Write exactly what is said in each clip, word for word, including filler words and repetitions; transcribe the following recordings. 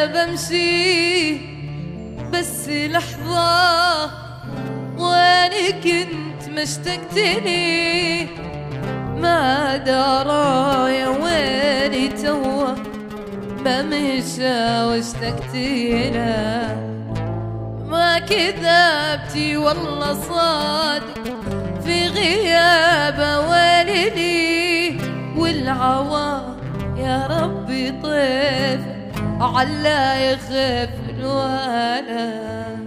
أنا بمشي بس لحظة وأنا كنت مشتقتني، ما درى يا ويلي توه ما مشى واشتقت له. ما كذبتي والله صادق في غيابه والدي، والعوا يا ربي طيف علا يخف الولد.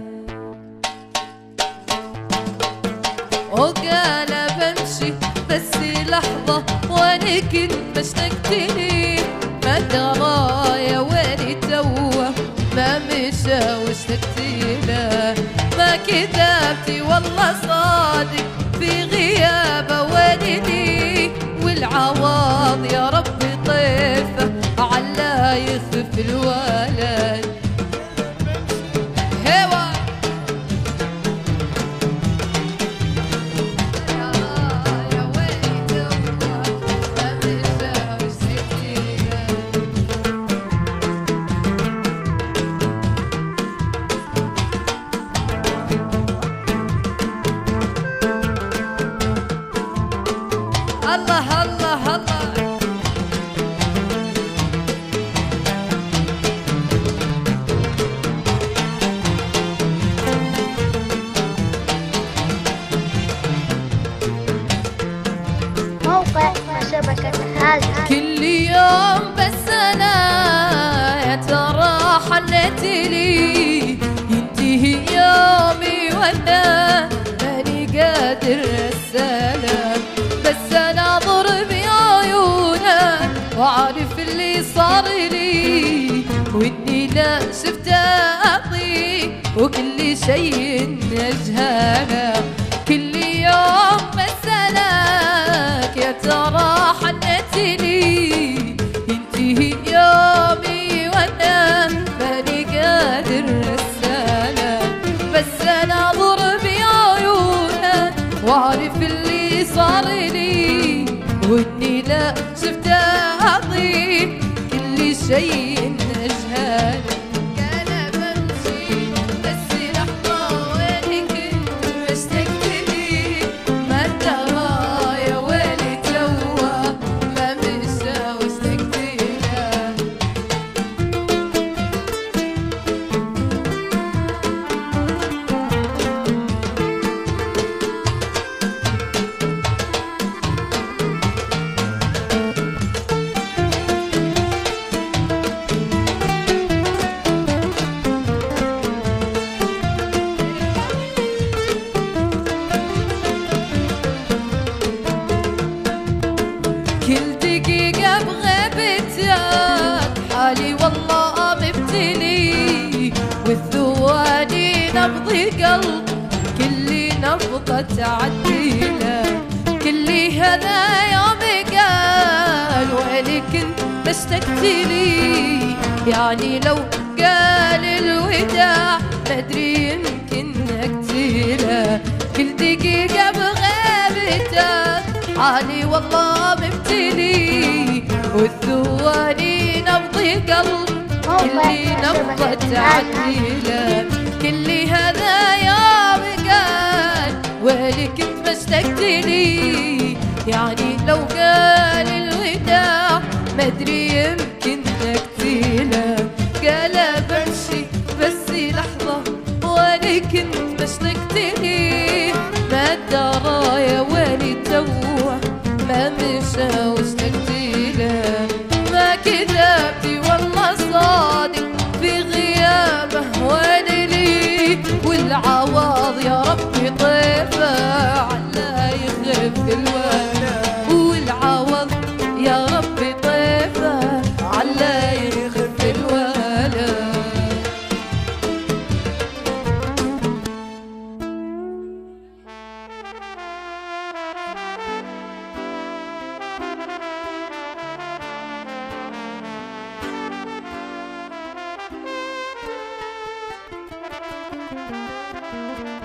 وقال بمشي بس لحظة وانا كنت مشتقتني، ما درى يا ويلي توه ما مشى واشتقت له. ما كذبتي والله صادق في غيابه والدي، والعواض يا ربي طيفه علا يخف الولد. هوا الله الله الله. موقع شبكة هذه كل يوم بس أنا يا ترى حنت لي، ينتهي يومي وأنا ماني قادر السلام، بس أنا أنظر بعيونك وأعرف اللي صار لي، وإني لا شفت أخي وكل شيء أجهله. كل يوم بسألك يا ترى حنت لي، ينتهي يومي وأنا ماني قادر السلام، بس أنا أنظر بعيونك وأعرف اللي صار لي، وإني لا شفت أعطي كل شيء أجهل. أنا بمشي بس لحظة وين كنت مشتقت لي، ما درى يا ويلي توه ما مشى واشتقت له. كل دقيقة بغيبتك حالي والله مبتلي، والثواني نبض قلب كل نبضة تعديله. كل هذا يوم قال ويلي كنت مشتقت لي، يعني لو قال الوداع مدري يمكن اقتله. كل دقيقة بغيبتك حالي والله مبتلي، والثواني نبض قلب كل نبضة تعديله. كل هذا يوم قال ويلي كنت مشتقت لي، يعني لو قال الوداع مدري يمكن اقتله. قال بمشي بس لحظة وانا كنت مشتقت لي، ما درى يا ويلي توه ما مشى واشتقت له. ما كذبتي والله صادق في غيابه وانا لي، والعواض يا ربي طيفه علا يخف الولد، والعوض يا ربي طيفه علا يخف الولد. Thank you.